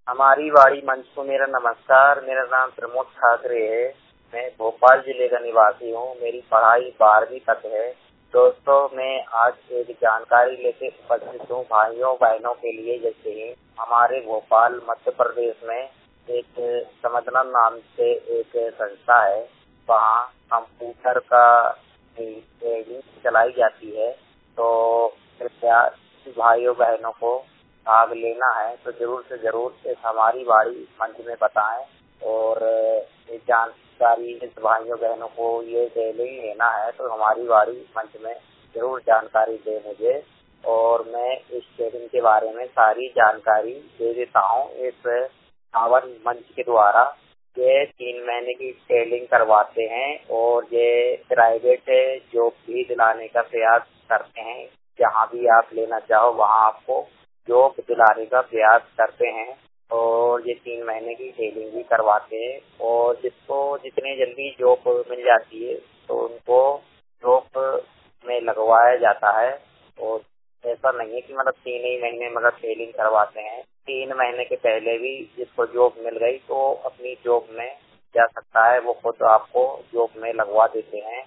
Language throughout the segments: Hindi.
हमारी वाड़ी मंच को मेरा नमस्कार। मेरा नाम प्रमोद ठाकरे है। मैं भोपाल जिले का निवासी हूँ। मेरी पढ़ाई 12वीं तक है। दोस्तों, मैं आज एक जानकारी लेके उपस्थित हूँ भाइयों बहनों के लिए। जैसे ही हमारे भोपाल मध्य प्रदेश में एक समझना नाम से एक संस्था है, वहाँ कंप्यूटर का ट्रेनिंग चलाई जाती है। तो कृपया भाइयों बहनों को भाग लेना है तो जरूर से जरूर इस हमारी वाड़ी मंच में बताएं। और इस जानकारी इस भाइयों बहनों को ये ट्रेनिंग लेना है तो हमारी वाड़ी मंच में जरूर जानकारी दे मुझे, और मैं इस ट्रेनिंग के बारे में सारी जानकारी दे देता हूँ। इस पावन मंच के द्वारा ये 3 महीने की ट्रेनिंग करवाते हैं और ये प्राइवेट जॉब भी दिलाने का प्रयास करते हैं। जहाँ भी आप लेना चाहो वहाँ आपको जॉब दिलाने का प्रयास करते हैं, और ये 3 महीने की ट्रेनिंग भी करवाते हैं। और जिसको जितने जल्दी जॉब मिल जाती है तो उनको जॉब में लगवाया जाता है। और ऐसा नहीं है कि मतलब 3 ही महीने मतलब ट्रेनिंग करवाते हैं। 3 महीने के पहले भी जिसको जॉब मिल गई तो अपनी जॉब में जा सकता है, वो खुद आपको जॉब में लगवा देते हैं।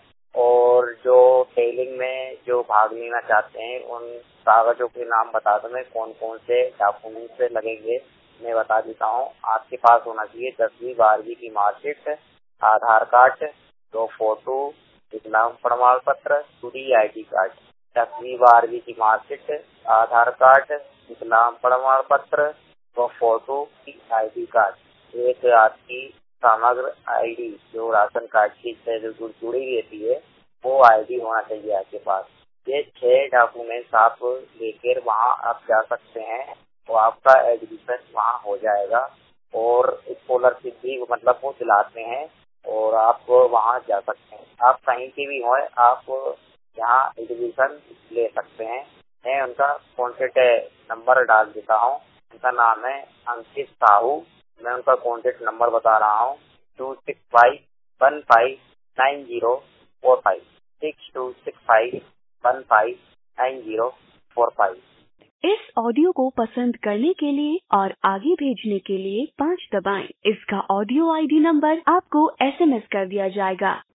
और जो ट्रेनिंग में जो भाग लेना चाहते हैं उन कागजों के नाम बता दो मैं, कौन कौन से डॉक्यूमेंट्स लगेंगे मैं बता देता हूँ। आपके पास होना चाहिए 10वीं 12वीं की मार्कशीट, आधार कार्ड, 2 फोटो, विकलांग प्रमाण पत्र, 2D ID कार्ड। 10वीं 12वीं की मार्कशीट, आधार कार्ड, विकलांग प्रमाण पत्र, 2 फोटो की ID कार्ड, एक आपकी समग्र ID जो राशन कार्ड की से जो जुड़ी रहती है वो ID होना चाहिए आपके पास। ये 6 डॉक्यूमेंट्स आप लेकर वहाँ आप जा सकते हैं तो आपका एडमिशन वहाँ हो जाएगा। और स्कॉलरशिप भी मतलब वो दिलाते हैं और आप वहाँ जा सकते हैं। आप कहीं के भी हों, आप यहाँ एडमिशन ले सकते हैं। मैं उनका कॉन्टेक्ट नंबर डाल देता हूँ। उनका नाम है अंकित साहू। मैं उनका कॉन्टेक्ट नंबर बता रहा हूँ 265159045 6265159045। इस ऑडियो को पसंद करने के लिए और आगे भेजने के लिए 5 दबाएं। इसका ऑडियो ID नंबर आपको SMS कर दिया जाएगा।